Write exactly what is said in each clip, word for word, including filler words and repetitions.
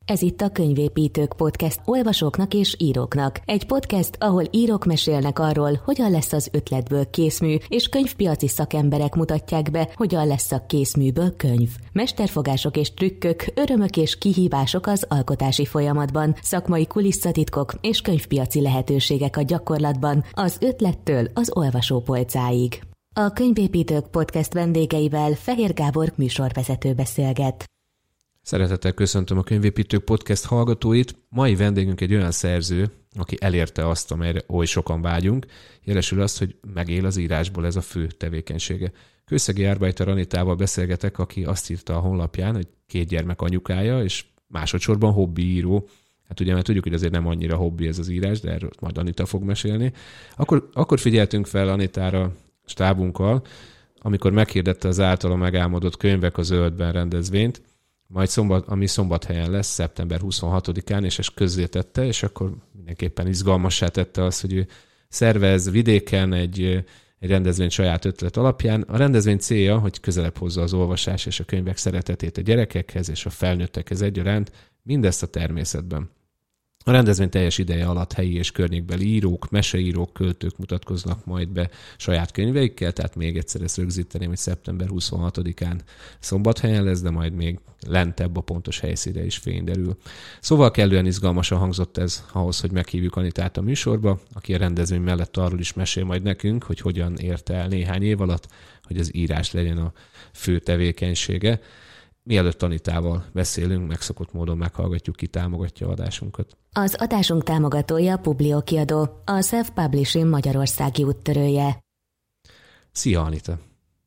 Ez itt a Könyvépítők Podcast olvasóknak és íróknak. Egy podcast, ahol írók mesélnek arról, hogyan lesz az ötletből készmű, és könyvpiaci szakemberek mutatják be, hogyan lesz a készműből könyv. Mesterfogások és trükkök, örömök és kihívások az alkotási folyamatban, szakmai kulisszatitkok és könyvpiaci lehetőségek a gyakorlatban, az ötlettől az olvasópolcáig. A Könyvépítők Podcast vendégeivel Fehér Gábor műsorvezető beszélget. Szeretettel köszöntöm a Könyvépítők Podcast hallgatóit. Mai vendégünk egy olyan szerző, aki elérte azt, amelyre oly sokan vágyunk, jelesül azt, hogy megél az írásból, ez a fő tevékenysége. Kőszegi Arbeiter Anitával beszélgetek, aki azt írta a honlapján, hogy két gyermek anyukája, és másodszorban hobbi író. Hát ugye, mert tudjuk, hogy azért nem annyira hobbi ez az írás, de erről majd Anita fog mesélni. Akkor, akkor figyeltünk fel Anitára stábunkkal, amikor meghirdette az általa megálmodott Könyvek a Zöldben rendezvényt, majd szombat, ami Szombathelyen lesz, szeptember huszonhatodikán, és ezt közzétette, és akkor mindenképpen izgalmassá tette azt, hogy ő szervez vidéken egy, egy rendezvény saját ötlet alapján. A rendezvény célja, hogy közelebb hozza az olvasás és a könyvek szeretetét a gyerekekhez és a felnőttekhez egyaránt, mindezt a természetben. A rendezvény teljes ideje alatt helyi és környékbeli írók, meseírók, költők mutatkoznak majd be saját könyveikkel, tehát még egyszer ezt rögzíteném, hogy szeptember huszonhatodikán Szombathelyen lesz, de majd még lentebb a pontos helyszínre is fény derül. Szóval kellően izgalmasan hangzott ez ahhoz, hogy meghívjuk Anitát a műsorba, aki a rendezvény mellett arról is mesél majd nekünk, hogy hogyan érte el néhány év alatt, hogy az írás legyen a fő tevékenysége. Mielőtt Anitával beszélünk, megszokott módon meghallgatjuk, ki támogatja adásunkat. Az adásunk támogatója Publio kiadó, a Self-Publishing magyarországi úttörője. Szia, Anita!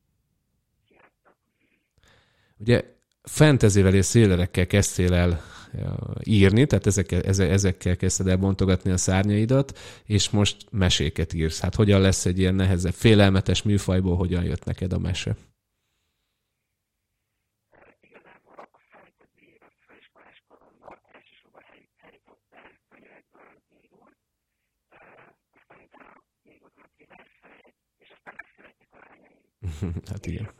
Ugye fantasyvel és thrillerekkel kezdtél el írni, tehát ezekkel, ezekkel kezdted el bontogatni a szárnyaidat, és most meséket írsz. Hát hogyan lesz egy ilyen nehezebb, félelmetes műfajból, hogyan jött neked a mese? Hát igen.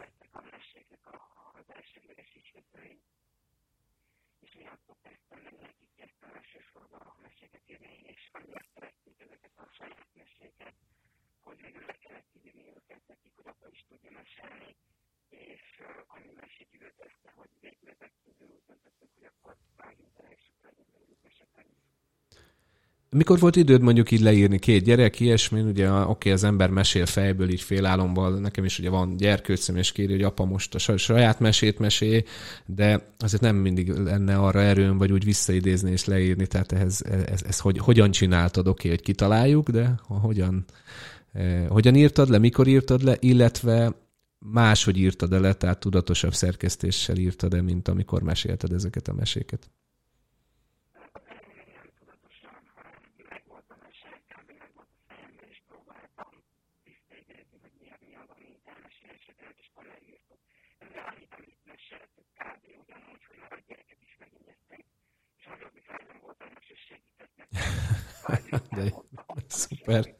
Mikor volt időd mondjuk így leírni két gyerek, ilyesmi, ugye oké, okay, az ember mesél fejből, így félálomban, nekem is ugye van gyerkőcöm, és kéri, hogy apa most a saját mesét mesélj, de azért nem mindig lenne arra erőm, vagy úgy visszaidézni és leírni, tehát ehhez, ez, ez hogy, hogyan csináltad, oké, okay, hogy kitaláljuk, de hogyan, eh, hogyan írtad le, mikor írtad le, illetve máshogy írtad le, tehát tudatosabb szerkesztéssel írtad le, mint amikor mesélted ezeket a meséket. De szuper.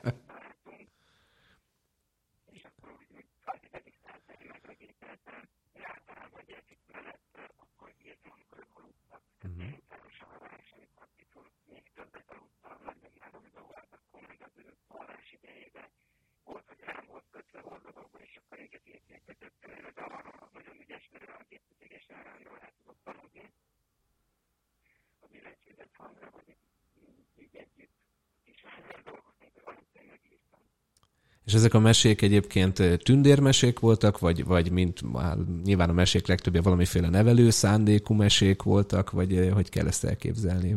És ezek a mesék egyébként tündérmesék voltak, vagy, vagy mint nyilván a mesék legtöbbje valamiféle nevelő szándékú mesék voltak, vagy hogy kell ezt elképzelni?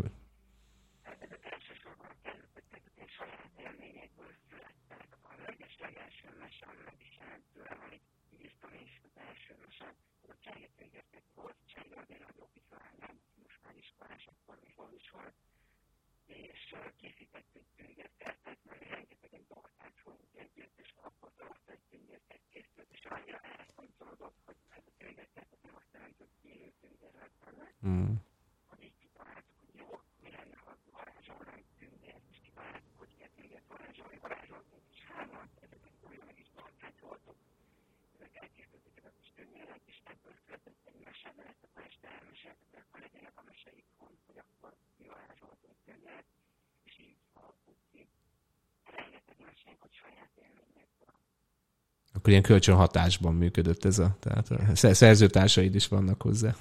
Hmm. Akkor ilyen kölcsönhatásban működött ez a, tehát a szerzőtársaid is vannak hozzá.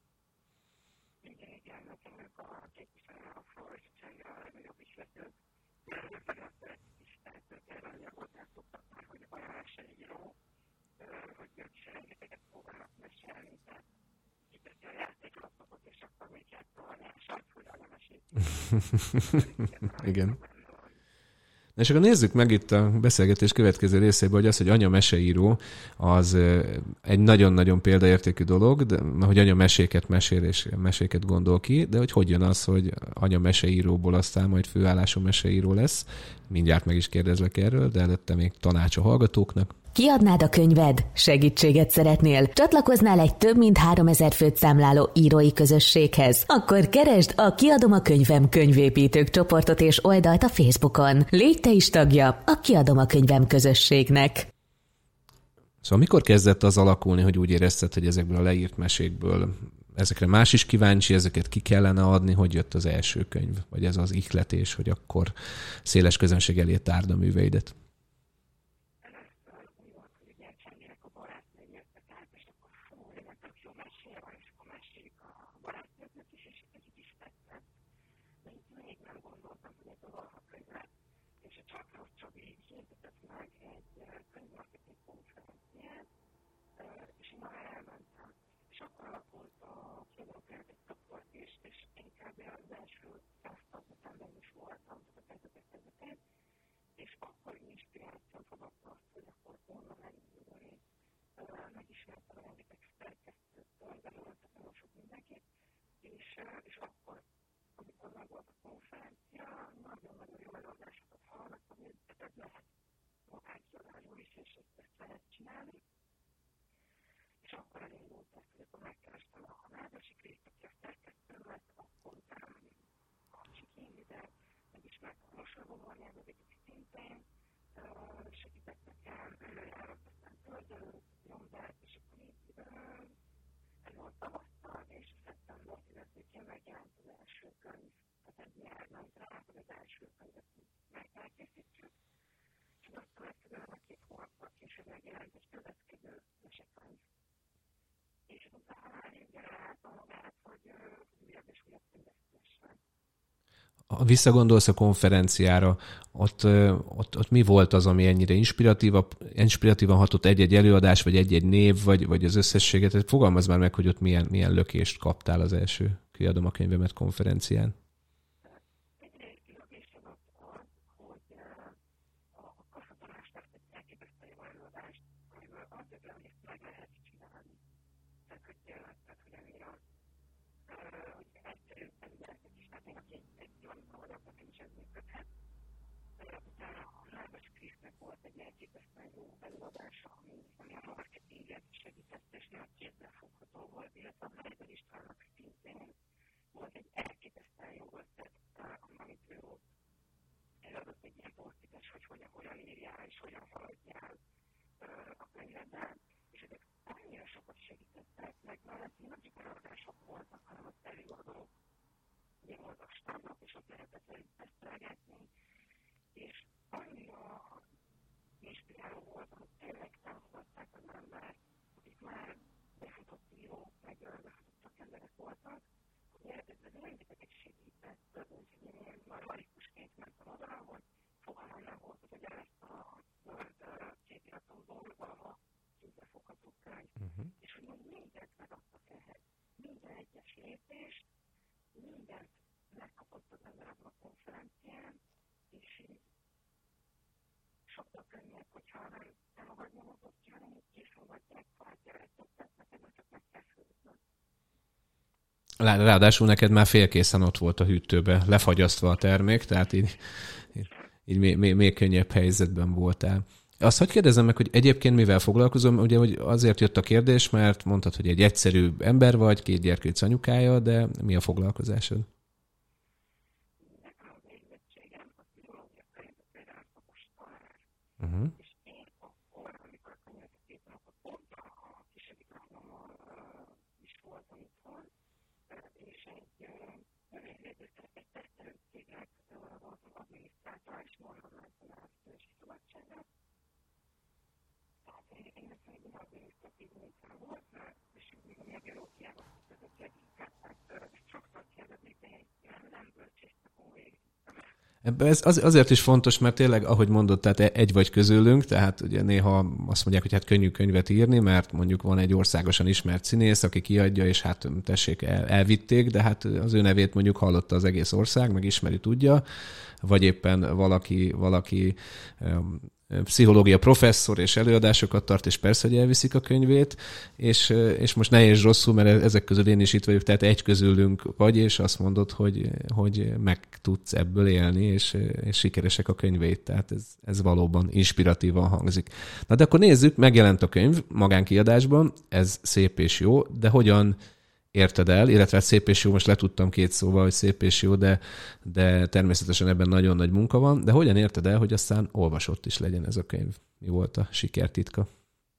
Igen. Na és akkor nézzük meg itt a beszélgetés következő részében, hogy az, hogy anya meseíró, az egy nagyon-nagyon példaértékű dolog, de, hogy anya meséket mesél és meséket gondol ki, de hogy hogy jön az, hogy anya meseíróból aztán majd főállású meseíró lesz. Mindjárt meg is kérdezlek erről, de előtte még tanács a hallgatóknak. Kiadnád a könyved? Segítséget szeretnél? Csatlakoznál egy több mint háromezer főt számláló írói közösséghez? Akkor keresd a Kiadom a könyvem könyvépítők csoportot és oldalt a Facebookon. Légy te is tagja a Kiadom a könyvem közösségnek. Szóval mikor kezdett az alakulni, hogy úgy érezted, hogy ezekből a leírt mesékből ezekre más is kíváncsi, ezeket ki kellene adni, hogy jött az első könyv? Vagy ez az ihletés, hogy akkor széles közönség elé tárd a műveidet? Ha visszagondolsz a konferenciára, ott, ott, ott mi volt az, ami ennyire inspiratíva, inspiratívan hatott egy-egy előadás, vagy egy-egy név, vagy, vagy az összességet? Tehát fogalmazd már meg, hogy ott milyen, milyen lökést kaptál az első Kiadom a könyvemet konferencián. Ráadásul neked már félkészen ott volt a hűtőbe, lefagyasztva a termék, tehát így, így még, még, még könnyebb helyzetben voltál. Azt hadd kérdezem meg, hogy egyébként mivel foglalkozom? Ugye hogy azért jött a kérdés, mert mondtad, hogy egy egyszerű ember vagy, két gyerkőc anyukája, de mi a foglalkozásod? Uh-huh. Ez az, azért is fontos, mert tényleg, ahogy mondod, tehát egy vagy közülünk, tehát ugye néha azt mondják, hogy hát könnyű könyvet írni, mert mondjuk van egy országosan ismert színész, aki kiadja, és hát tessék, el, elvitték, de hát az ő nevét mondjuk hallotta az egész ország, meg ismeri, tudja, vagy éppen valaki, valaki pszichológia professzor és előadásokat tart, és persze, hogy elviszik a könyvét, és, és most ne érts rosszul, mert ezek közül én is itt vagyok, tehát egy közülünk vagy, és azt mondod, hogy, hogy meg tudsz ebből élni, és, és sikeresek a könyvét, tehát ez, ez valóban inspiratívan hangzik. Na de akkor nézzük, megjelent a könyv magánkiadásban, ez szép és jó, de hogyan érted el, illetve szép és jó, most letudtam két szóval, hogy szép és jó, de, de természetesen ebben nagyon nagy munka van, de hogyan érted el, hogy aztán olvasott is legyen ez a könyv? Mi volt a sikertitka?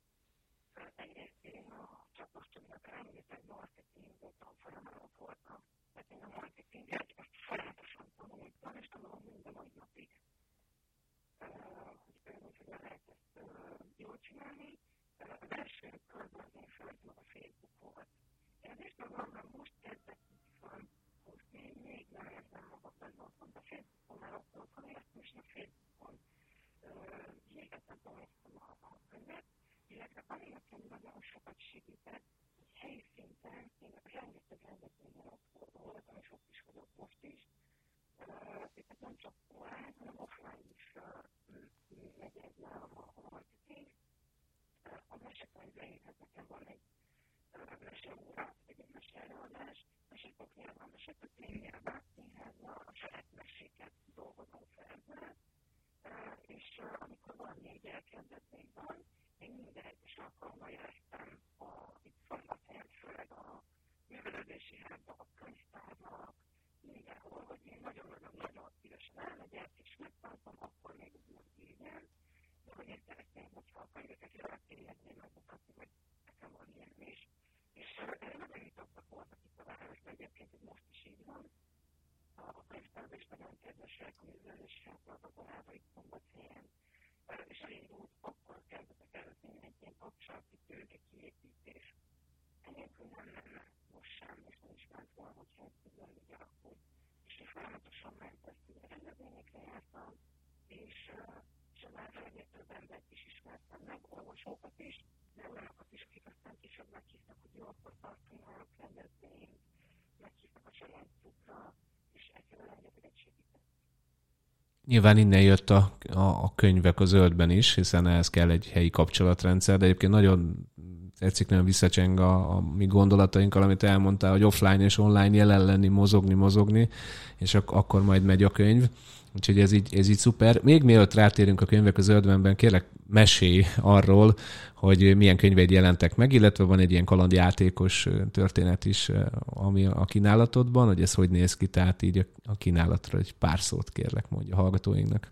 Nyilván innen jött a, a, a könyvek a zöldben is, hiszen ehhez kell egy helyi kapcsolatrendszer, de egyébként nagyon tetszik, nagyon visszacseng a, a mi gondolatainkkal, amit elmondtál, hogy offline és online jelen lenni, mozogni, mozogni, és ak- akkor majd megy a könyv. Úgyhogy ez így, ez így szuper. Még mielőtt rátérünk a könyvek a zöldbenben, kérlek mesélj arról, hogy milyen könyveid jelentek meg, illetve van egy ilyen kalandjátékos történet is, ami a kínálatodban, hogy ez hogy néz ki, tehát így a kínálatra egy pár szót kérlek mondja a hallgatóinknak.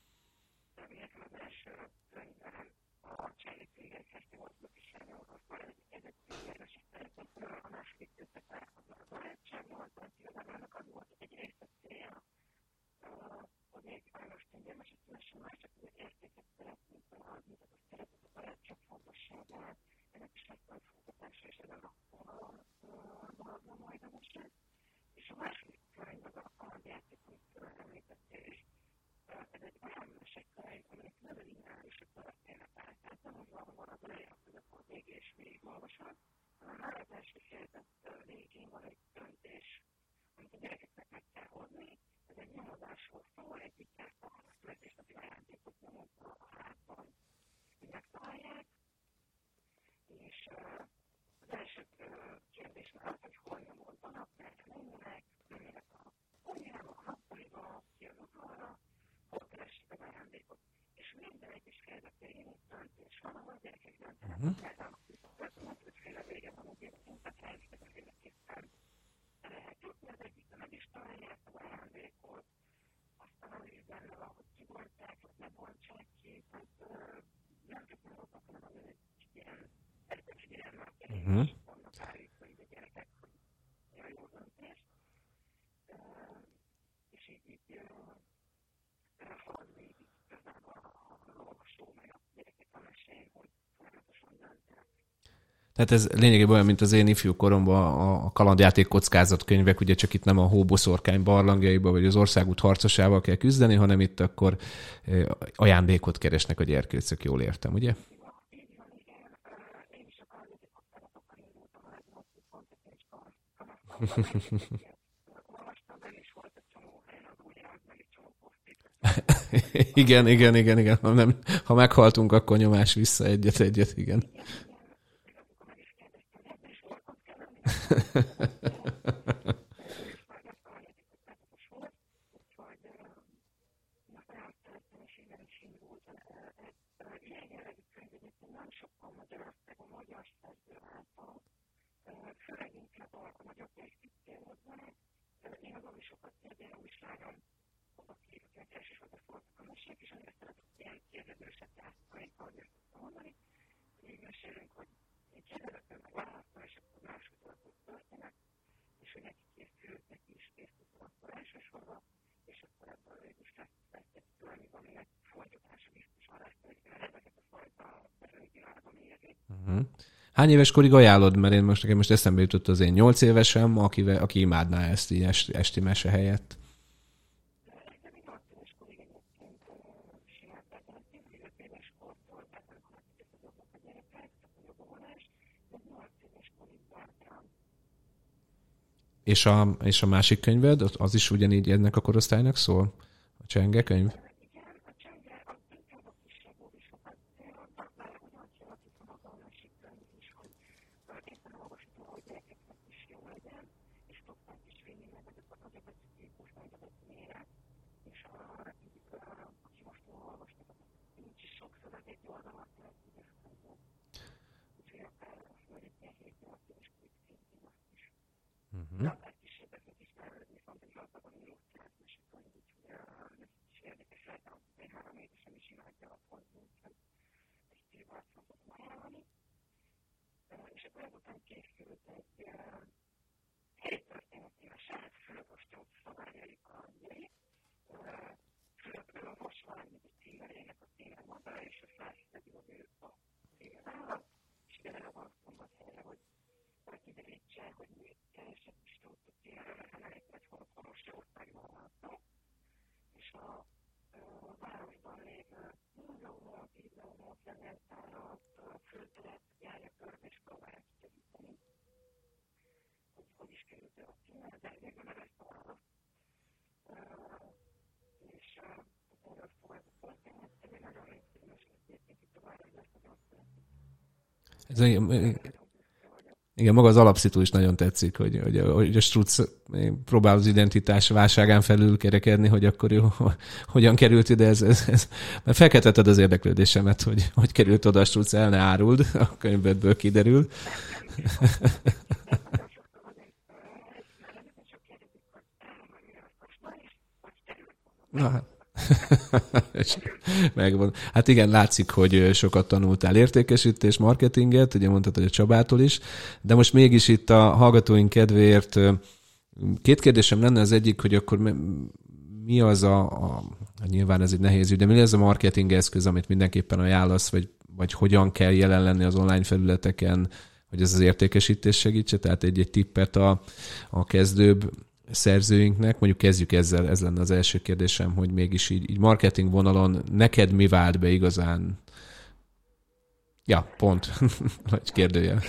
Uh-huh. Uh-huh. Tehát ez lényegében olyan, mint az én ifjú koromban a kalandjáték kockázatkönyvek, ugye csak itt nem a hóboszorkány barlangjaiba, vagy az országút harcosával kell küzdeni, hanem itt akkor ajándékot keresnek a gyerkőcök, jól értem, ugye? igen, igen, igen, igen. Ha, nem, ha meghaltunk, akkor nyomás vissza egyet, egyet, igen. Uh-huh. Hány éves korig ajánlod? Mert én most, nekem most eszembe jutott az én nyolc évesem, aki, aki imádná ezt így esti, esti mese helyett. És a, és a másik könyved, az is ugyanígy ennek a korosztálynak szól? A Csenge könyv? Uh-huh. Ez, igen, maga az alapszitu is nagyon tetszik, hogy, hogy, hogy a Strutz próbál az identitás válságán felül kerekedni, hogy akkor jó, hogyan került ide, ez, ez, ez. Mert felkeltetted az érdeklődésemet, hogy hogy került oda a Strutz, el ne áruld, a könyvedből kiderül. Na hát. Megvan. Hát igen, látszik, hogy sokat tanultál értékesítés, marketinget, ugye mondtad, hogy a Csabától is, de most mégis itt a hallgatóink kedvéért két kérdésem lenne, az egyik, hogy akkor mi az a, a nyilván ez egy nehéz ügy, de mi az a marketing eszköz, amit mindenképpen ajánlasz, vagy, vagy hogyan kell jelen lenni az online felületeken, hogy ez az értékesítés segítse, tehát egy-egy tippet a, a kezdőbb szerzőinknek, mondjuk kezdjük ezzel, ez lenne az első kérdésem, hogy mégis így, így marketing vonalon neked mi vált be igazán? Ja, pont. Nagy kérdőjel.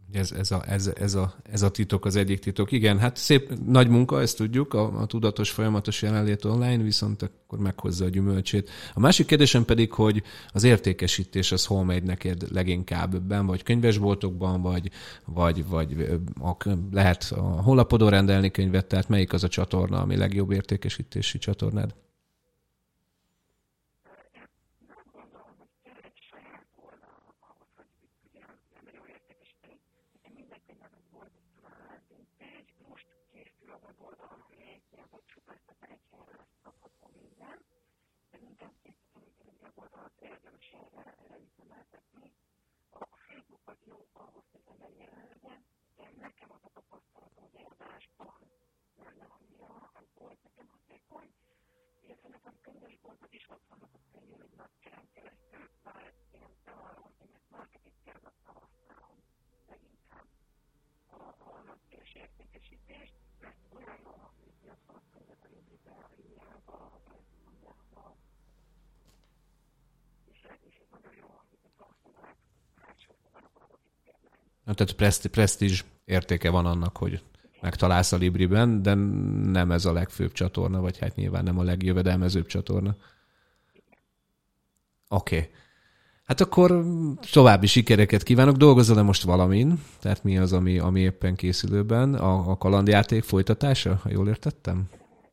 Ez, ez, a, ez, ez, a, ez a titok, az egyik titok. Igen, hát szép, nagy munka, ezt tudjuk, a, a tudatos, folyamatos jelenlét online, viszont akkor meghozza a gyümölcsét. A másik kérdésem pedig, hogy az értékesítés az hol megy neked leginkább ebben, vagy könyvesboltokban, vagy, vagy, vagy a, lehet a honlapodon rendelni könyvet, tehát melyik az a csatorna, ami legjobb értékesítési csatornád? Tehát presztízs értéke van annak, hogy megtalálsz a Libriben, de nem ez a legfőbb csatorna, vagy hát nyilván nem a legjövedelmezőbb csatorna. Oké. Okay. Hát akkor további sikereket kívánok. Dolgozol-e most valamin? Tehát mi az, ami, ami éppen készülőben? A, a kalandjáték folytatása, ha jól értettem?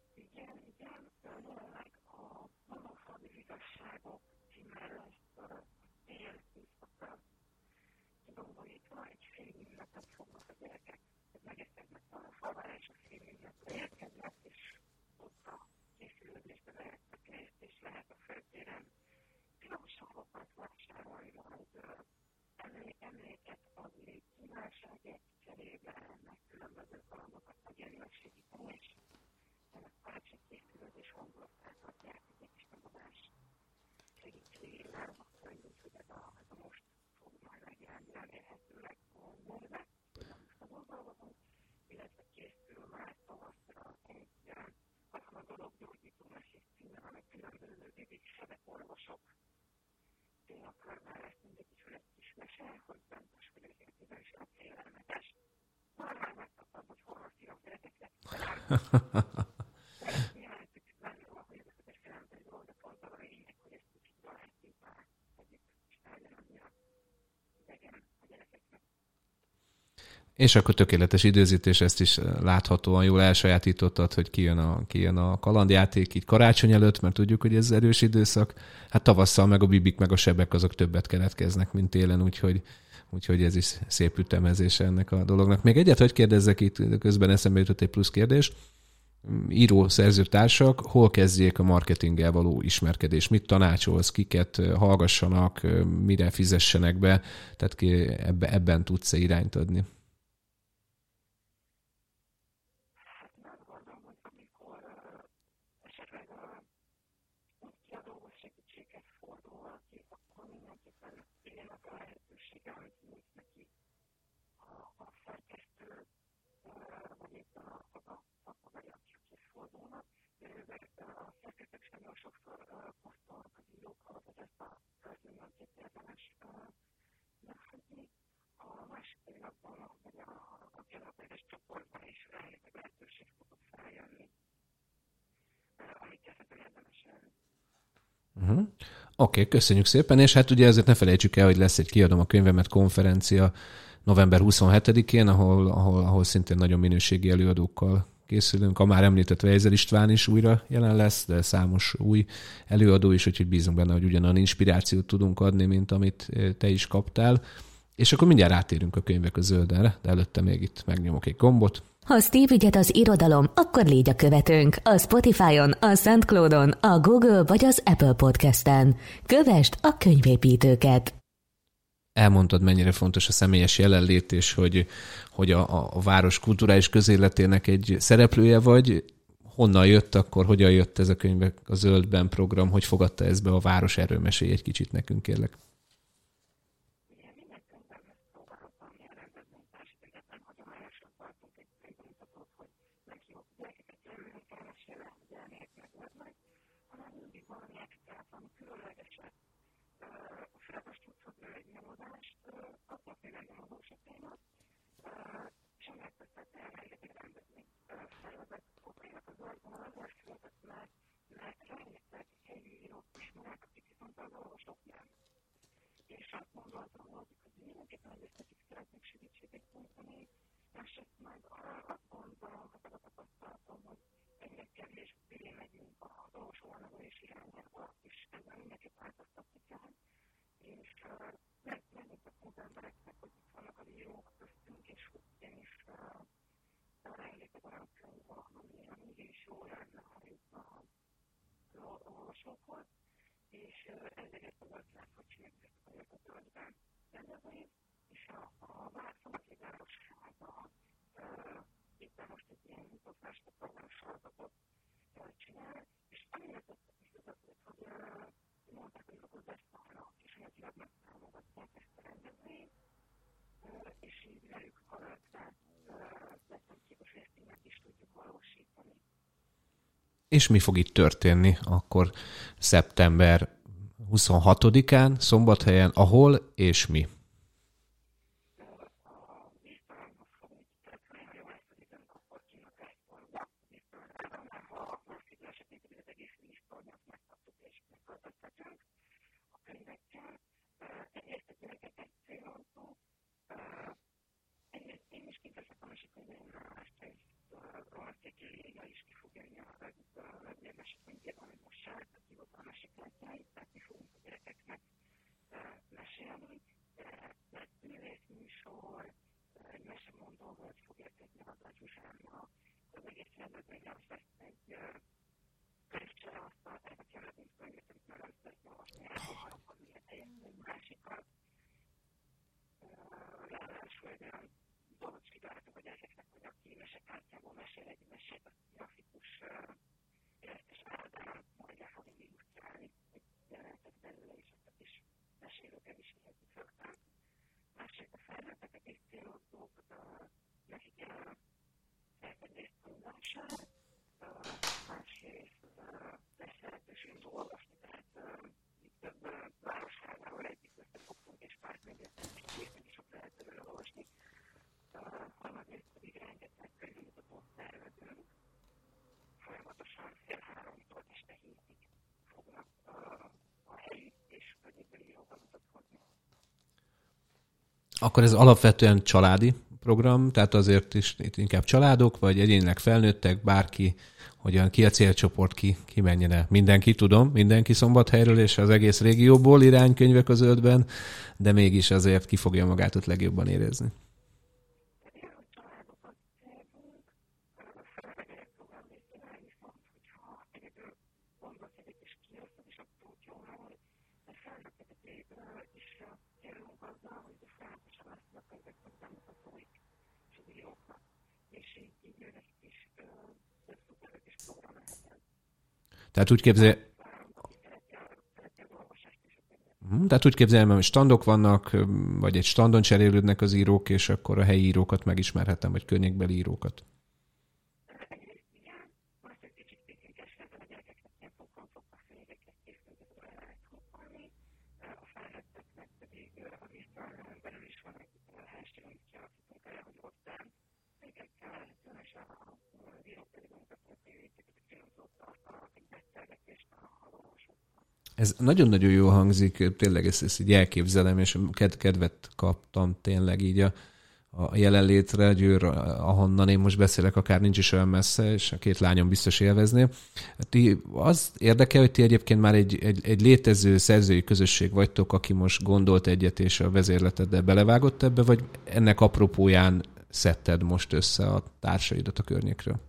És akkor tökéletes időzítés, ezt is láthatóan jól elsajátítottad, hogy kijön a, kijön a kalandjáték így karácsony előtt, mert tudjuk, hogy ez erős időszak. Hát tavasszal meg a bibik, meg a sebek azok többet keletkeznek, mint télen, úgyhogy, úgyhogy ez is szép ütemezése ennek a dolognak. Még egyet, hogy kérdezzek, itt közben eszembe jutott egy plusz kérdés. Író, szerzőtársak, hol kezdjék a marketinggel való ismerkedés? Mit tanácsolsz, kiket hallgassanak, mire fizessenek be? Tehát ki ebbe, ebben tudsz-e irányt adni? Uh-huh. Oké, okay, köszönjük szépen, és hát ugye ezért ne felejtsük el, hogy lesz egy Kiadom a könyvemet konferencia november huszonhetedikén, ahol, ahol, ahol szintén nagyon minőségi előadókkal készülünk. A már említett Weiser István is újra jelen lesz, de számos új előadó is, úgyhogy bízunk benne, hogy ugyanolyan inspirációt tudunk adni, mint amit te is kaptál. És akkor mindjárt rátérünk a könyvek a zöldenre, de előtte még itt megnyomok egy gombot. Ha Steve ügyet az irodalom, akkor légy a követőnk a Spotify-on, a SoundCloud-on, a Google vagy az Apple Podcast-en. Kövesd a könyvépítőket! Elmondtad, mennyire fontos a személyes jelenlét, és hogy, hogy a, a város kulturális közéletének egy szereplője vagy. Honnan jött akkor, hogyan jött ez a könyvek a Zöldben program, hogy fogadta ezt be a város? Erről mesélj egy kicsit nekünk, kérlek. És mi fog itt történni akkor szeptember huszonhatodikán, Szombathelyen, ahol és mi? Akkor ez alapvetően családi program, tehát azért is itt inkább családok, vagy egyénileg felnőttek, bárki, hogyan, ki a célcsoport, ki, ki menjen el. Mindenki, tudom, mindenki Szombathelyről és az egész régióból iránykönyvek a zöldben, de mégis azért ki fogja magát ott legjobban érezni. Tehát úgy képzel... Tehát úgy képzelem, hogy standok vannak, vagy egy standon cserélődnek az írók, és akkor a helyi írókat megismerhetem, vagy környékbeli írókat. Ez nagyon-nagyon jó hangzik, tényleg ezt, ezt így elképzelem, és kedvet kaptam tényleg így a, a jelenlétre, Győr, ahonnan én most beszélek, akár nincs is olyan messze, és a két lányom biztos élvezné. Ti, az érdekel, hogy ti egyébként már egy, egy, egy létező szerzői közösség vagytok, aki most gondolt egyet, és a vezérleteddel belevágott ebbe, vagy ennek apropóján szedted most össze a társaidat a környékről?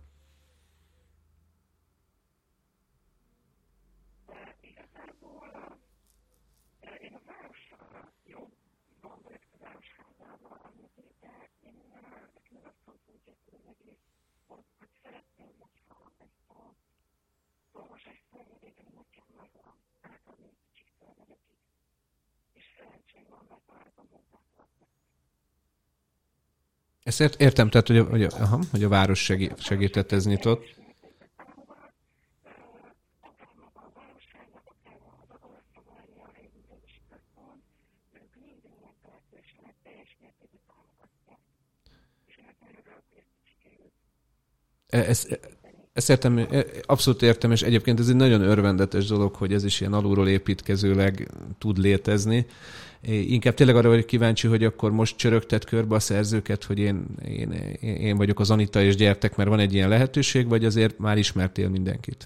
Ezt ért, értem, tehát, hogy a, hogy a, aha, hogy a város segít, segített ez nyitott. Ezt, ezt értem, abszolút értem, és egyébként ez egy nagyon örvendetes dolog, hogy ez is ilyen alulról építkezőleg tud létezni. Inkább tényleg arra vagyok kíváncsi, hogy akkor most csörögtet körbe a szerzőket, hogy én, én, én vagyok az Anita, és gyertek, mert van egy ilyen lehetőség, vagy azért már ismertél mindenkit?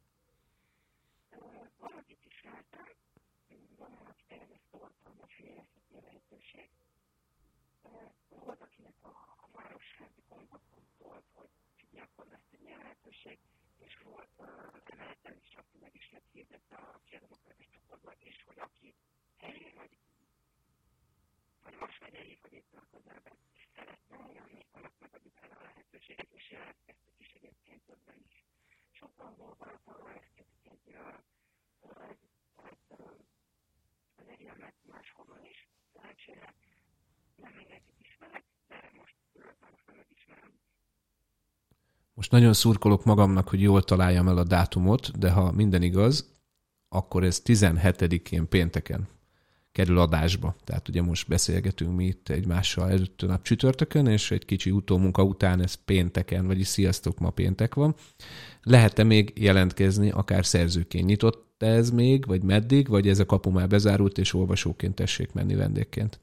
Most nagyon szurkolok magamnak, hogy jól találjam el a dátumot, de ha minden igaz, akkor ez tizenhetedikén pénteken kerül adásba. Tehát ugye most beszélgetünk mi itt egymással előtt nap csütörtökön, és egy kicsi utómunka után ez pénteken, vagyis sziasztok, ma péntek van. Lehet-e még jelentkezni, akár szerzőként? Nyitott ez még, vagy meddig, vagy ez a kapu már bezárult, és olvasóként tessék menni vendégként?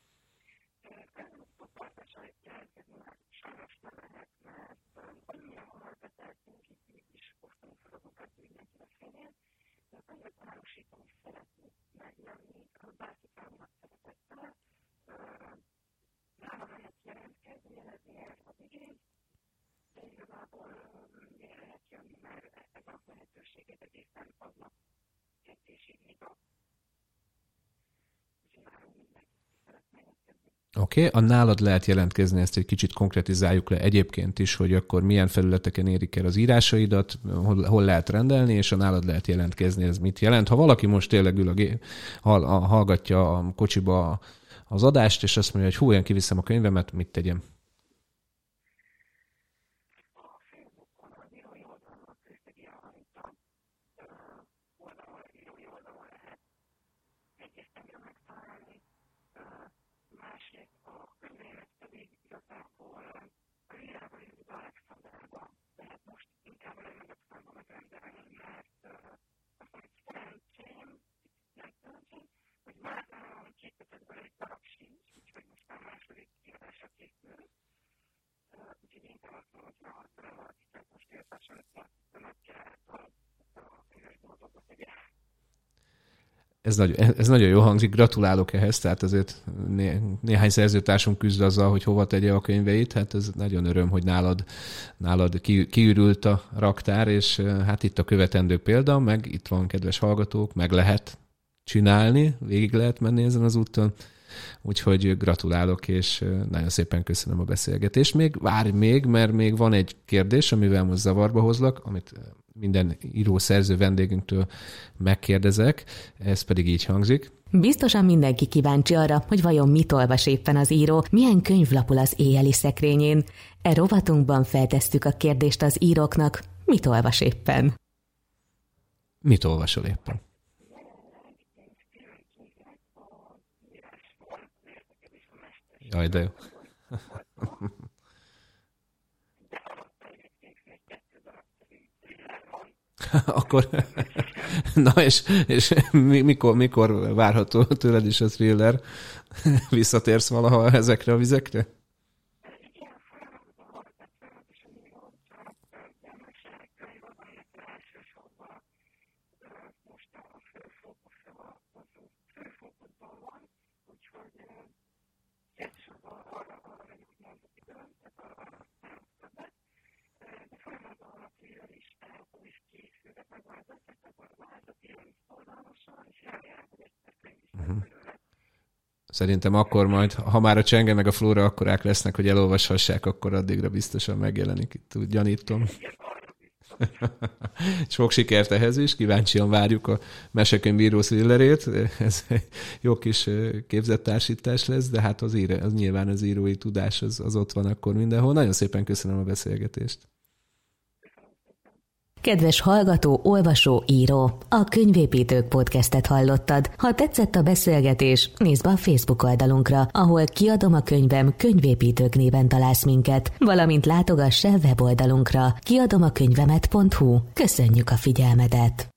Oké, okay. A nálad lehet jelentkezni, ezt egy kicsit konkretizáljuk le egyébként is, hogy akkor milyen felületeken érik el az írásaidat, hol, hol lehet rendelni, és a nálad lehet jelentkezni, ez mit jelent. Ha valaki most tényleg ül a, gé- hall, a, hallgatja a kocsiba az adást, és azt mondja, hogy hú, én kiviszem a könyvemet, mit tegyem? Ez, nagy, ez nagyon jó hangzik, gratulálok ehhez, tehát azért né, néhány szerzőtársunk küzd azzal, hogy hova tegye a könyveit, hát ez nagyon öröm, hogy nálad, nálad ki, kiürült a raktár, és hát itt a követendő példa, meg itt van, kedves hallgatók, meg lehet csinálni, végig lehet menni ezen az úton, úgyhogy gratulálok, és nagyon szépen köszönöm a beszélgetést. Még várj még, mert még van egy kérdés, amivel most zavarba hozlak, amit minden író-szerző vendégünktől megkérdezek, ez pedig így hangzik. Biztosan mindenki kíváncsi arra, hogy vajon mit olvas éppen az író, milyen könyv lapul az éjjeli szekrényén. E rovatunkban feltesszük a kérdést az íróknak, mit olvas éppen? Mit olvasol éppen? Jaj, de jó. Akkor, na és, és mikor, mikor várható tőled is a thriller? Visszatérsz valaha ezekre a vizekre? Szerintem akkor majd, ha már a Csenge meg a Flóra akkorák lesznek, hogy elolvashassák, akkor addigra biztosan megjelenik, itt úgy gyanítom. Sok sikert ehhez is, kíváncsian várjuk a Mesekönyvíró thrillerét. Ez egy jó kis képzettársítás lesz, de hát az, ír, az nyilván az írói tudás az, az ott van akkor mindenhol. Nagyon szépen köszönöm a beszélgetést. Kedves hallgató, olvasó, író, a Könyvépítők podcastet hallottad. Ha tetszett a beszélgetés, nézd be a Facebook oldalunkra, ahol Kiadom a könyvem Könyvépítők néven találsz minket, valamint látogass el weboldalunkra kiadomakönyvemet pont hu. Köszönjük a figyelmedet!